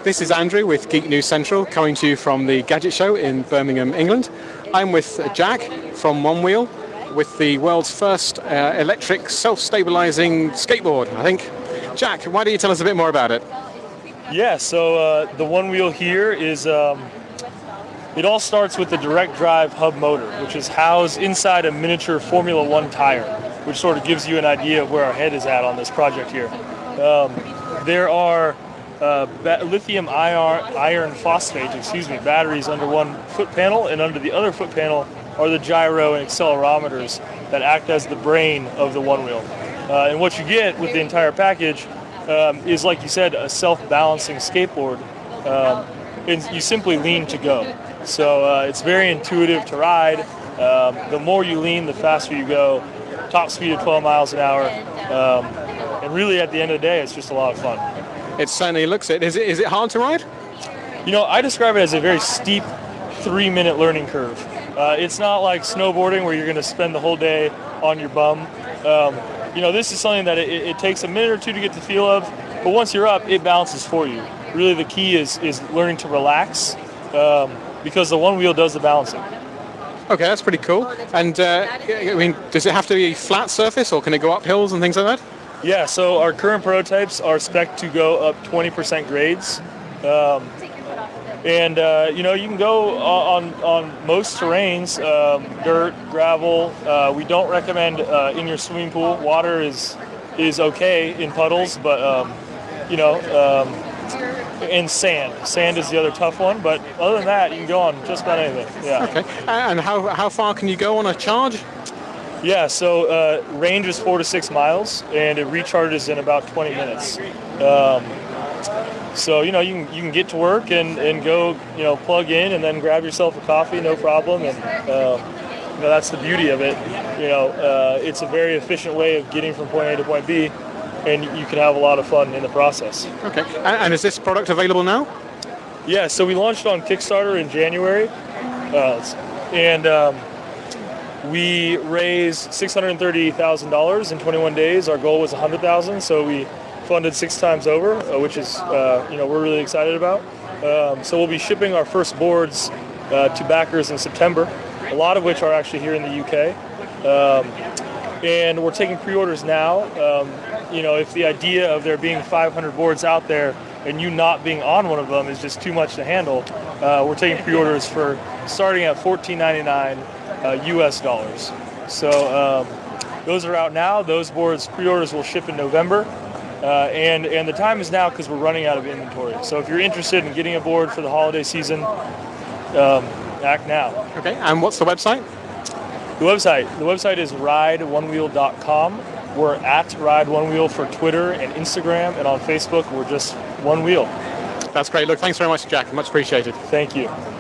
This is Andrew with Geek News Central, coming to you from the Gadget Show in Birmingham, England. I'm with Jack from One Wheel, with the world's first electric self-stabilizing skateboard, I think. Jack, why don't you tell us a bit more about it? Yeah, so the One Wheel here is, it all starts with the direct drive hub motor, which is housed inside a miniature Formula One tire, which sort of gives you an idea of where our head is at on this project here. There are lithium iron phosphate, batteries under one foot panel, and under the other foot panel are the gyro and accelerometers that act as the brain of the One Wheel. And what you get with the entire package is, like you said, a self-balancing skateboard, and you simply lean to go. So it's very intuitive to ride. The more you lean, the faster you go. Top speed of 12 miles an hour. And really, at the end of the day, it's just a lot of fun. It certainly looks it. Is it hard to ride? You know, I describe it as a very steep 3-minute learning curve. It's not like snowboarding where you're going to spend the whole day on your bum. You know, this is something that it takes a minute or two to get the feel of, but once you're up, it balances for you. Really, the key is learning to relax, because the One Wheel does the balancing. Okay, that's pretty cool. And I mean, does it have to be a flat surface, or can it go up hills and things like that? Yeah, so our current prototypes are spec'd to go up 20% grades. You know, you can go on most terrains, dirt, gravel. We don't recommend in your swimming pool. Water is okay in puddles, but, you know, and sand. Sand is the other tough one, but other than that, you can go on just about anything. Yeah. Okay. And how far can you go on a charge? Yeah, so range is 4 to 6 miles, and it recharges in about 20 minutes. So, you know, you can get to work and go, you know, plug in and then grab yourself a coffee, no problem. And, you know, that's the beauty of it. You know, it's a very efficient way of getting from point A to point B, and you can have a lot of fun in the process. Okay. And is this product available now? Yeah, so we launched on Kickstarter in January, we raised $630,000 in 21 days. Our goal was $100,000, so we funded 6 times over, which is, you know, we're really excited about. So we'll be shipping our first boards to backers in September, a lot of which are actually here in the UK. And we're taking pre-orders now. You know, if the idea of there being 500 boards out there and you not being on one of them is just too much to handle, we're taking pre-orders for starting at $14.99 US dollars. So those are out now. Those boards pre-orders will ship in November. And the time is now because we're running out of inventory. So if you're interested in getting a board for the holiday season, act now. Okay, and what's the website? The website is rideonewheel.com. We're at Ride One Wheel for Twitter and Instagram, and on Facebook we're just One Wheel. That's great. Look, thanks very much, Jack. Much appreciated. Thank you.